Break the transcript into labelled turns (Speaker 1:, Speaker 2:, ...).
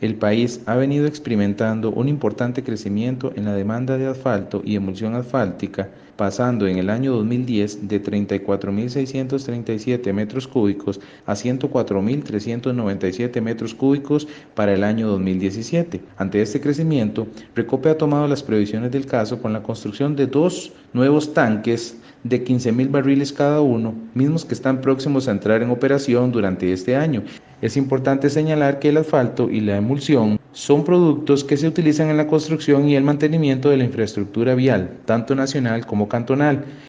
Speaker 1: El país ha venido experimentando un importante crecimiento en la demanda de asfalto y emulsión asfáltica, pasando en el año 2010 de 34.637 metros cúbicos a 104.397 metros cúbicos para el año 2017. Ante este crecimiento, Recope ha tomado las previsiones del caso con la construcción de dos nuevos tanques de 15.000 barriles cada uno, mismos que están próximos a entrar en operación durante este año. Es importante señalar que el asfalto y la emulsión son productos que se utilizan en la construcción y el mantenimiento de la infraestructura vial, tanto nacional como cantonal.